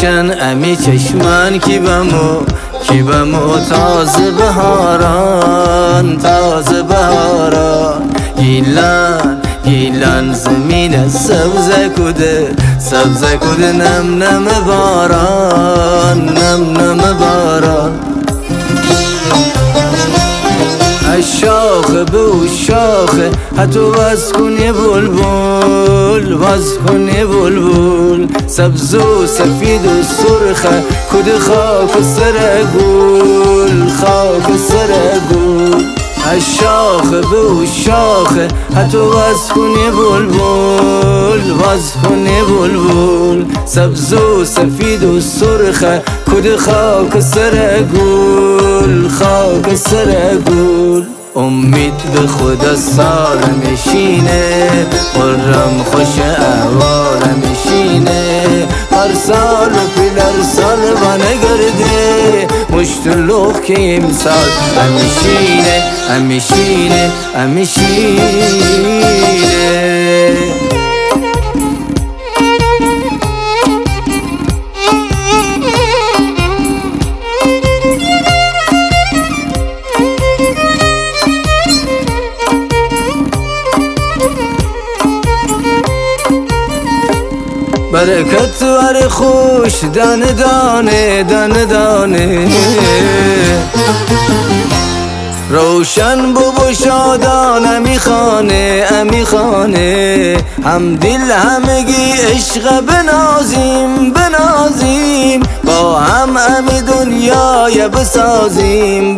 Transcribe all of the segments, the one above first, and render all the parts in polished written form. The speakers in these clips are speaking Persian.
روشن امی چشمن کی بمو تازه بهاران گیلان زمین سبزه کده نم باران الشاخه به شاخه حتی وز کنی بلبل سبز و سفید و سرخه کد خاک و سر گل الشاخه به شاخه حتی وز کنی بلبل سبز و سفید و سرخه کد خاک و سر گل امید به خدا سال میشینه قرم خوش احوال میشینه هر سال و پیلر سال و نگرده مشتلوخ که امسال همیشینه برکت ور خوش دانه دانه روشن بو شادان امی خانه هم دل همگی عشق بنازیم با هم امی دنیای بسازیم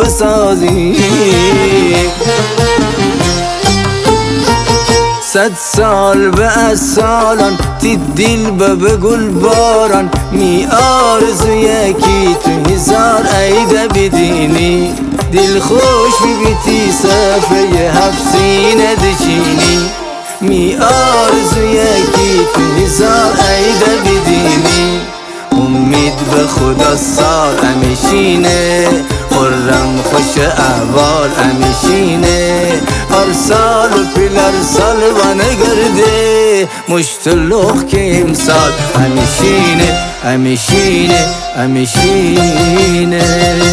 صد سال به از سالان تی دل به گل باران می آرزو یکی تو هزار عیده بدینی دل خوش بیتی صفحه هفسینه دچینی می آرزو یکی تو هزار عیده بدینی امید به خدا سال همیشینه خرم خوش احوال همیشینه هر سال و پیلر سال و نگرده مشتلوخ که امسال همیشینه